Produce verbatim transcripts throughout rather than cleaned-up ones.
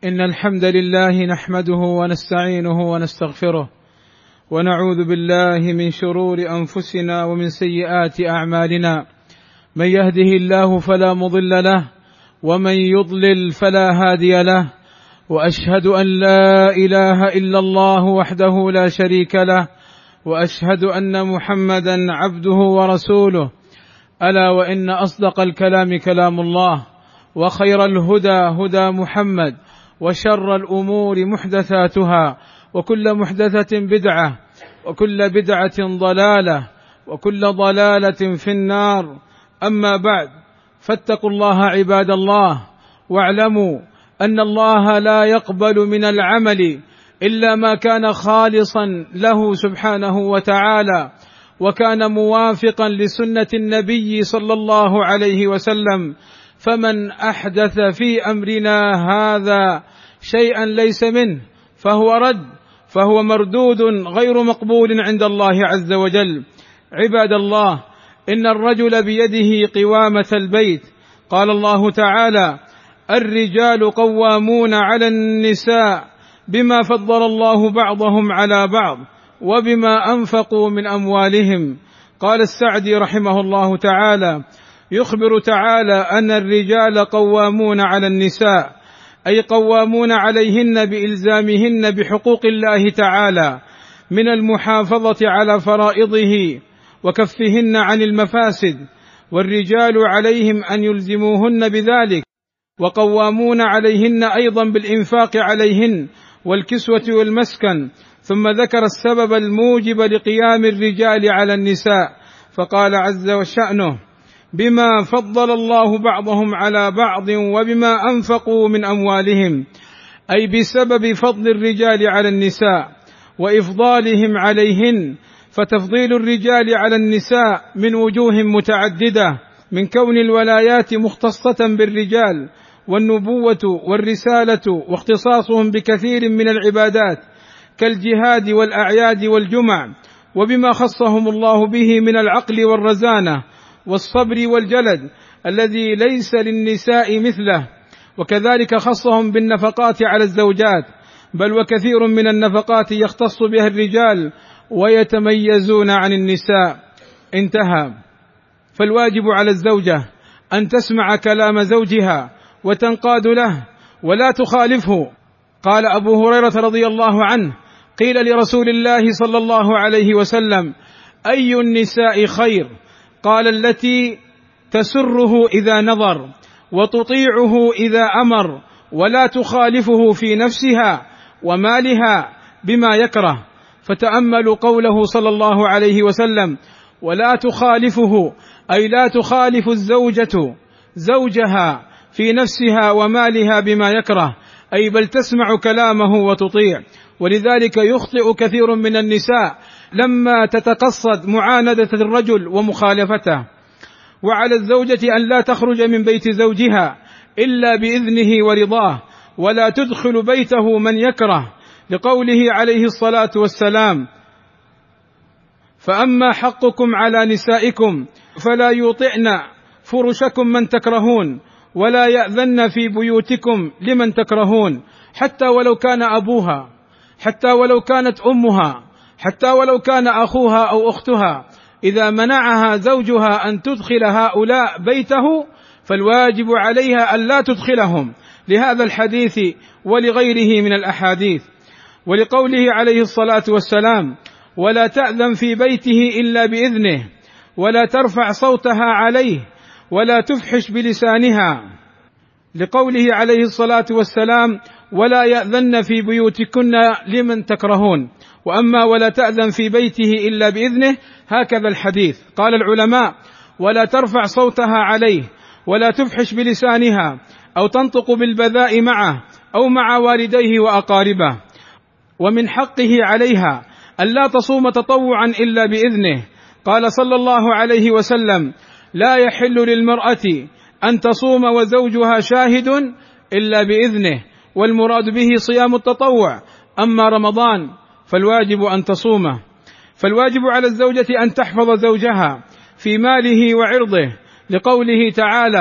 إن الحمد لله نحمده ونستعينه ونستغفره ونعوذ بالله من شرور أنفسنا ومن سيئات أعمالنا. من يهده الله فلا مضل له ومن يضلل فلا هادي له، وأشهد أن لا إله إلا الله وحده لا شريك له، وأشهد أن محمدا عبده ورسوله. ألا وإن أصدق الكلام كلام الله، وخير الهدى هدى محمد، وشر الأمور محدثاتها، وكل محدثة بدعة، وكل بدعة ضلالة، وكل ضلالة في النار. أما بعد، فاتقوا الله عباد الله، واعلموا أن الله لا يقبل من العمل إلا ما كان خالصا له سبحانه وتعالى، وكان موافقا لسنة النبي صلى الله عليه وسلم. فمن أحدث في أمرنا هذا شيئا ليس منه فهو رد، فهو مردود غير مقبول عند الله عز وجل. عباد الله، إن الرجل بيده قوامة البيت. قال الله تعالى: الرجال قوامون على النساء بما فضل الله بعضهم على بعض وبما أنفقوا من أموالهم. قال السعدي رحمه الله تعالى: يخبر تعالى أن الرجال قوامون على النساء، أي قوامون عليهن بإلزامهن بحقوق الله تعالى من المحافظة على فرائضه وكفهن عن المفاسد، والرجال عليهم أن يلزموهن بذلك، وقوامون عليهن أيضا بالإنفاق عليهن والكسوة والمسكن. ثم ذكر السبب الموجب لقيام الرجال على النساء، فقال عز وشأنه: بما فضل الله بعضهم على بعض وبما أنفقوا من أموالهم، أي بسبب فضل الرجال على النساء وإفضالهم عليهن. فتفضيل الرجال على النساء من وجوه متعددة، من كون الولايات مختصة بالرجال، والنبوة والرسالة واختصاصهم بكثير من العبادات كالجهاد والأعياد والجمع، وبما خصهم الله به من العقل والرزانة والصبر والجلد الذي ليس للنساء مثله. وكذلك خصهم بالنفقات على الزوجات، بل وكثير من النفقات يختص بها الرجال ويتميزون عن النساء. انتهى. فالواجب على الزوجة أن تسمع كلام زوجها وتنقاد له ولا تخالفه. قال أبو هريرة رضي الله عنه: قيل لرسول الله صلى الله عليه وسلم: أي النساء خير؟ قال: التي تسره إذا نظر، وتطيعه إذا أمر، ولا تخالفه في نفسها ومالها بما يكره. فتأملوا قوله صلى الله عليه وسلم: ولا تخالفه، أي لا تخالف الزوجة زوجها في نفسها ومالها بما يكره، أي بل تسمع كلامه وتطيع. ولذلك يخطئ كثير من النساء لما تتقصد معاندة الرجل ومخالفته. وعلى الزوجة أن لا تخرج من بيت زوجها إلا بإذنه ورضاه، ولا تدخل بيته من يكره، لقوله عليه الصلاة والسلام: فأما حقكم على نسائكم فلا يطعن فرشكم من تكرهون، ولا يأذن في بيوتكم لمن تكرهون، حتى ولو كان أبوها، حتى ولو كانت أمها، حتى ولو كان أخوها أو أختها. إذا منعها زوجها أن تدخل هؤلاء بيته فالواجب عليها أن لا تدخلهم، لهذا الحديث ولغيره من الأحاديث. ولقوله عليه الصلاة والسلام: ولا تأذن في بيته إلا بإذنه، ولا ترفع صوتها عليه، ولا تفحش بلسانها، لقوله عليه الصلاة والسلام: ولا يأذن في بيوتكن لمن تكرهون. وأما ولا تأذن في بيته إلا بإذنه، هكذا الحديث. قال العلماء: ولا ترفع صوتها عليه، ولا تفحش بلسانها، أو تنطق بالبذاء معه أو مع والديه وأقاربه. ومن حقه عليها أن لا تصوم تطوعا إلا بإذنه. قال صلى الله عليه وسلم: لا يحل للمرأة أن تصوم وزوجها شاهد إلا بإذنه، والمراد به صيام التطوع. أما رمضان فالواجب أن تصومه. فالواجب على الزوجة أن تحفظ زوجها في ماله وعرضه، لقوله تعالى: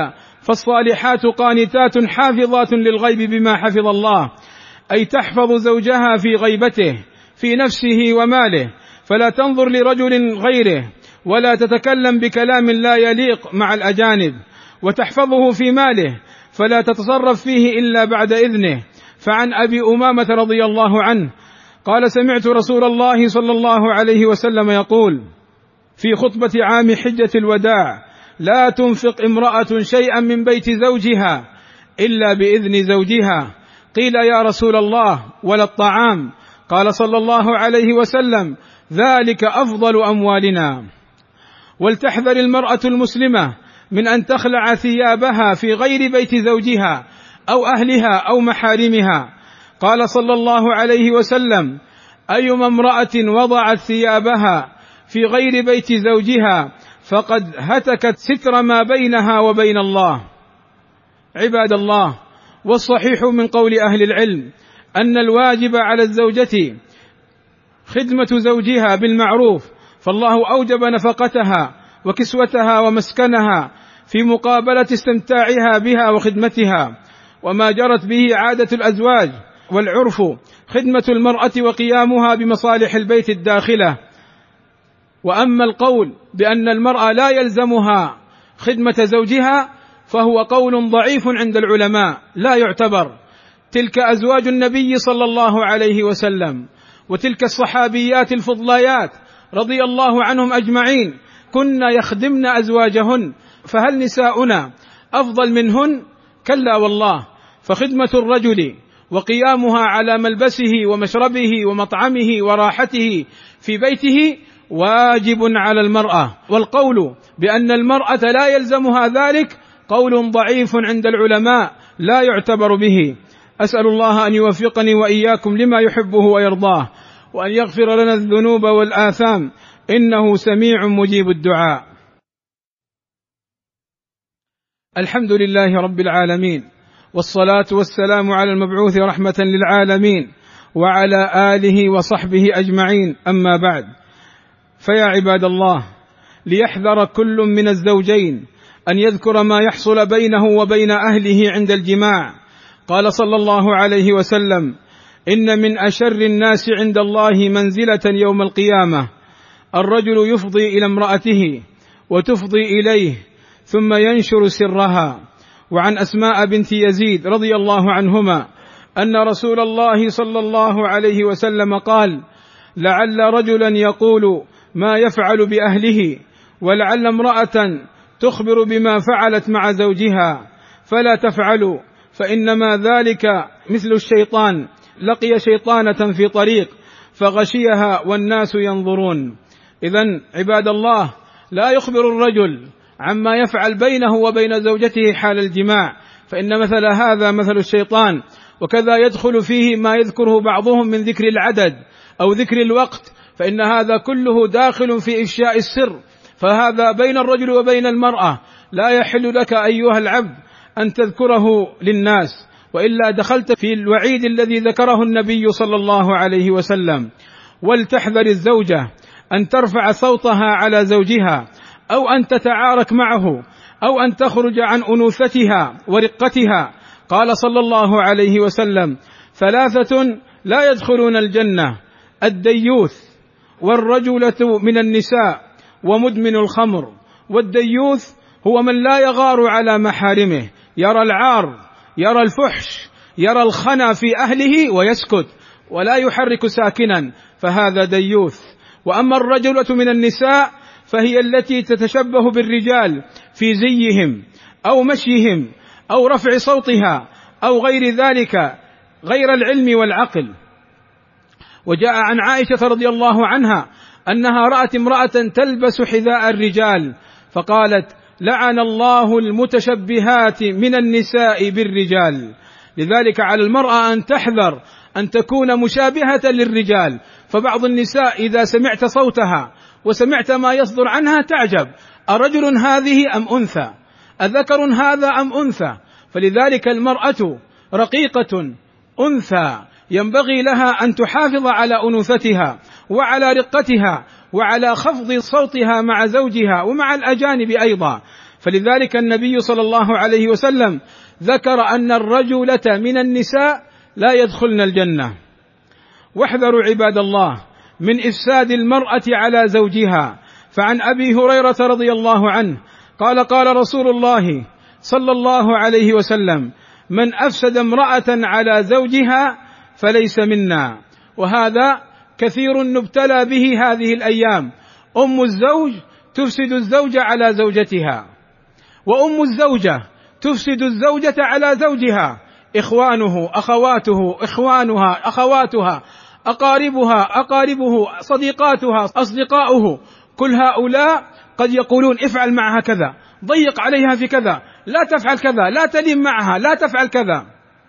فالصالحات قانتات حافظات للغيب بما حفظ الله، أي تحفظ زوجها في غيبته في نفسه وماله، فلا تنظر لرجل غيره ولا تتكلم بكلام لا يليق مع الأجانب، وتحفظه في ماله فلا تتصرف فيه إلا بعد إذنه. فعن أبي أمامة رضي الله عنه قال: سمعت رسول الله صلى الله عليه وسلم يقول في خطبة عام حجة الوداع: لا تنفق امرأة شيئا من بيت زوجها إلا بإذن زوجها. قيل: يا رسول الله ولا الطعام؟ قال صلى الله عليه وسلم: ذلك أفضل أموالنا. ولتحذر المرأة المسلمة من أن تخلع ثيابها في غير بيت زوجها أو أهلها أو محارمها. قال صلى الله عليه وسلم: أيما امرأة وضعت ثيابها في غير بيت زوجها فقد هتكت ستر ما بينها وبين الله. عباد الله، والصحيح من قول أهل العلم أن الواجب على الزوجة خدمة زوجها بالمعروف، فالله أوجب نفقتها وكسوتها ومسكنها في مقابلة استمتاعها بها وخدمتها، وما جرت به عادة الأزواج والعرف خدمة المرأة وقيامها بمصالح البيت الداخلة. وأما القول بأن المرأة لا يلزمها خدمة زوجها فهو قول ضعيف عند العلماء لا يعتبر. تلك أزواج النبي صلى الله عليه وسلم، وتلك الصحابيات الفضليات رضي الله عنهم أجمعين كن يخدمن أزواجهن، فهل نساؤنا أفضل منهن؟ كلا والله. فخدمة الرجل وقيامها على ملبسه ومشربه ومطعمه وراحته في بيته واجب على المرأة، والقول بأن المرأة لا يلزمها ذلك قول ضعيف عند العلماء لا يعتبر به. أسأل الله أن يوفقني وإياكم لما يحبه ويرضاه، وأن يغفر لنا الذنوب والآثام، إنه سميع مجيب الدعاء. الحمد لله رب العالمين، والصلاة والسلام على المبعوث رحمة للعالمين وعلى آله وصحبه أجمعين، أما بعد. فيا عباد الله، ليحذر كل من الزوجين أن يذكر ما يحصل بينه وبين أهله عند الجماع. قال صلى الله عليه وسلم: إن من أشر الناس عند الله منزلة يوم القيامة الرجل يفضي إلى امرأته وتفضي إليه ثم ينشر سرها. وعن أسماء بنت يزيد رضي الله عنهما أن رسول الله صلى الله عليه وسلم قال: لعل رجلا يقول ما يفعل بأهله، ولعل امرأة تخبر بما فعلت مع زوجها، فلا تفعلوا، فإنما ذلك مثل الشيطان لقي شيطانة في طريق فغشيها والناس ينظرون. إذن عباد الله، لا يخبر الرجل عما يفعل بينه وبين زوجته حال الجماع، فإن مثل هذا مثل الشيطان، وكذا يدخل فيه ما يذكره بعضهم من ذكر العدد أو ذكر الوقت، فإن هذا كله داخل في إفشاء السر، فهذا بين الرجل وبين المرأة، لا يحل لك أيها العبد أن تذكره للناس، وإلا دخلت في الوعيد الذي ذكره النبي صلى الله عليه وسلم. ولتحذر الزوجة أن ترفع صوتها على زوجها، أو أن تتعارك معه، أو أن تخرج عن أنوثتها ورقتها. قال صلى الله عليه وسلم: ثلاثة لا يدخلون الجنة: الديوث، والرجلة من النساء، ومدمن الخمر. والديوث هو من لا يغار على محارمه، يرى العار، يرى الفحش، يرى الخنا في أهله ويسكت ولا يحرك ساكنا، فهذا ديوث. وأما الرجلة من النساء فهي التي تتشبه بالرجال في زيهم أو مشيهم أو رفع صوتها أو غير ذلك، غير العلم والعقل. وجاء عن عائشة رضي الله عنها أنها رأت امرأة تلبس حذاء الرجال فقالت: لعن الله المتشبهات من النساء بالرجال. لذلك على المرأة أن تحذر أن تكون مشابهة للرجال، فبعض النساء إذا سمعت صوتها وسمعت ما يصدر عنها تعجب: أرجل هذه أم أنثى؟ أذكر هذا أم أنثى؟ فلذلك المرأة رقيقة أنثى، ينبغي لها أن تحافظ على أنوثتها وعلى رقتها وعلى خفض صوتها مع زوجها ومع الأجانب أيضا. فلذلك النبي صلى الله عليه وسلم ذكر أن الرجلة من النساء لا يدخلن الجنة. واحذروا عباد الله من إفساد المرأة على زوجها. فعن أبي هريرة رضي الله عنه قال قال رسول الله صلى الله عليه وسلم: من أفسد امرأة على زوجها فليس منا. وهذا كثير نبتلى به هذه الأيام. أم الزوج تفسد الزوجة على زوجتها، وأم الزوجة تفسد الزوجة على زوجها، إخوانه أخواته إخوانها أخواتها أقاربها أقاربه صديقاتها أصدقاؤه، كل هؤلاء قد يقولون افعل معها كذا، ضيق عليها في كذا، لا تفعل كذا، لا تلم معها، لا تفعل كذا.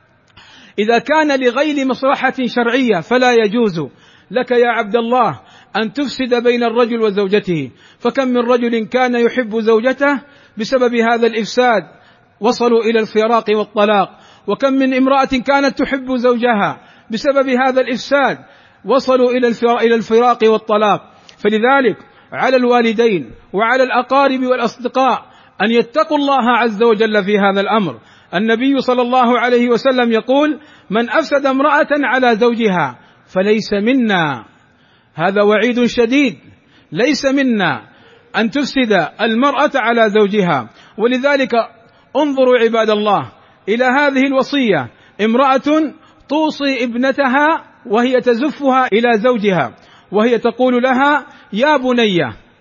إذا كان لغير مصلحة شرعية فلا يجوز لك يا عبد الله أن تفسد بين الرجل وزوجته. فكم من رجل كان يحب زوجته بسبب هذا الإفساد وصلوا إلى الفراق والطلاق، وكم من امرأة كانت تحب زوجها بسبب هذا الإفساد وصلوا إلى الفراق والطلاق. فلذلك على الوالدين وعلى الأقارب والأصدقاء أن يتقوا الله عز وجل في هذا الأمر. النبي صلى الله عليه وسلم يقول: من أفسد امرأة على زوجها فليس منا. هذا وعيد شديد، ليس منا أن تفسد المرأة على زوجها. ولذلك انظروا عباد الله إلى هذه الوصية: امرأة توصي ابنتها وهي تزفها إلى زوجها وهي تقول لها: يا بني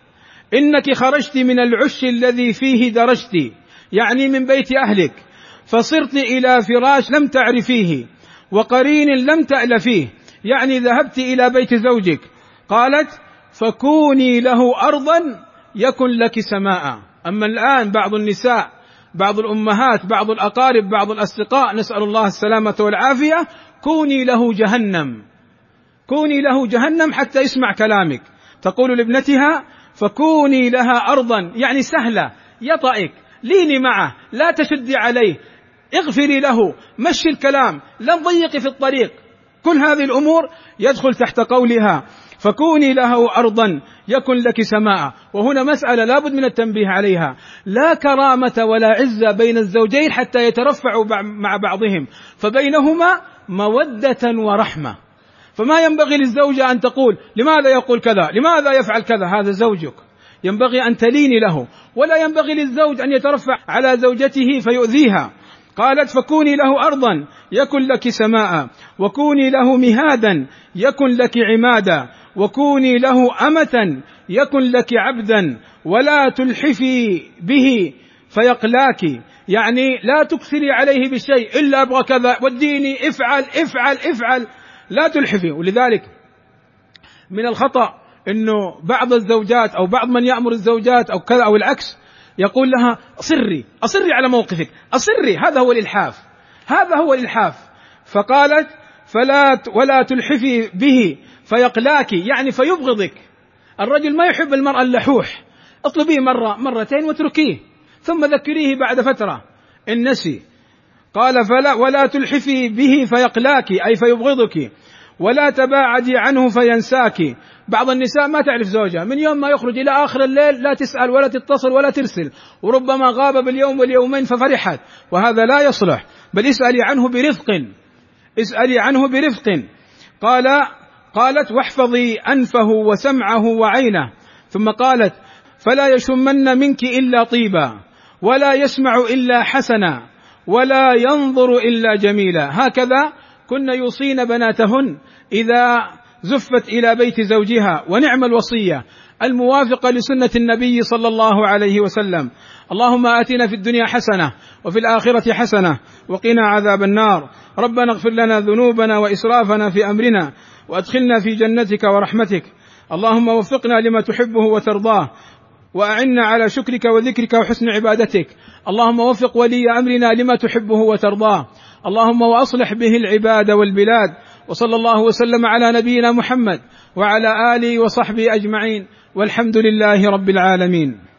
إنك خرجت من العش الذي فيه درجت، يعني من بيت أهلك، فصرت إلى فراش لم تعرفيه وقرين لم تألفيه، يعني ذهبت إلى بيت زوجك. قالت: فكوني له أرضا يكن لك سماء. أما الآن بعض النساء، بعض الأمهات، بعض الأقارب، بعض الأصدقاء، نسأل الله السلامة والعافية، كوني له جهنم، كوني له جهنم حتى يسمع كلامك. تقول لابنتها: فكوني لها أرضا، يعني سهلة، يطأك، ليني معه، لا تشدي عليه، اغفري له، مشي الكلام، لا تضيقي في الطريق. كل هذه الأمور يدخل تحت قولها: فكوني له أرضا يكن لك سماء. وهنا مسألة لا بد من التنبيه عليها: لا كرامة ولا عزة بين الزوجين حتى يترفعوا مع بعضهم، فبينهما مودة ورحمة. فما ينبغي للزوجة أن تقول: لماذا يقول كذا، لماذا يفعل كذا، هذا زوجك، ينبغي أن تليني له. ولا ينبغي للزوج أن يترفع على زوجته فيؤذيها. قالت: فكوني له أرضا يكن لك سماء، وكوني له مهادا يكن لك عمادا، وكوني له أمة يكن لك عبدا، ولا تلحفي به فيقلاك، يعني لا تكثري عليه بالشيء، إلا أبغى كذا، وديني، افعل افعل افعل، لا تلحفي. ولذلك من الخطأ أنه بعض الزوجات أو بعض من يأمر الزوجات أو كذا أو العكس يقول لها: أصري أصري على موقفك، أصري. هذا هو الإلحاف، هذا هو الإلحاف. فقالت: فلا ولا تلحفي به فيقلاك، يعني فيبغضك. الرجل ما يحب المرأة اللحوح، اطلبيه مرة مرتين واتركيه، ثم ذكريه بعد فترة إن نسي. قال: فلا ولا تلحفي به فيقلاك، أي فيبغضك، ولا تباعدي عنه فينساك. بعض النساء ما تعرف زوجها، من يوم ما يخرج إلى آخر الليل لا تسأل ولا تتصل ولا ترسل، وربما غاب باليوم واليومين ففرحت، وهذا لا يصلح. بل اسألي عنه برفق، اسألي عنه برفق. قال قالت: واحفظي أنفه وسمعه وعينه. ثم قالت: فلا يشمن منك إلا طيبا، ولا يسمع إلا حسنا، ولا ينظر إلا جميلا. هكذا كن يوصين بناتهن إذا زفت إلى بيت زوجها. ونعم الوصية الموافقة لسنة النبي صلى الله عليه وسلم. اللهم آتنا في الدنيا حسنة وفي الآخرة حسنة وقنا عذاب النار. ربنا اغفر لنا ذنوبنا وإسرافنا في أمرنا وأدخلنا في جنتك ورحمتك. اللهم وفقنا لما تحبه وترضاه، وأعنا على شكرك وذكرك وحسن عبادتك. اللهم وفق ولي أمرنا لما تحبه وترضاه، اللهم وأصلح به العباد والبلاد. وصلى الله وسلم على نبينا محمد وعلى آله وصحبه أجمعين، والحمد لله رب العالمين.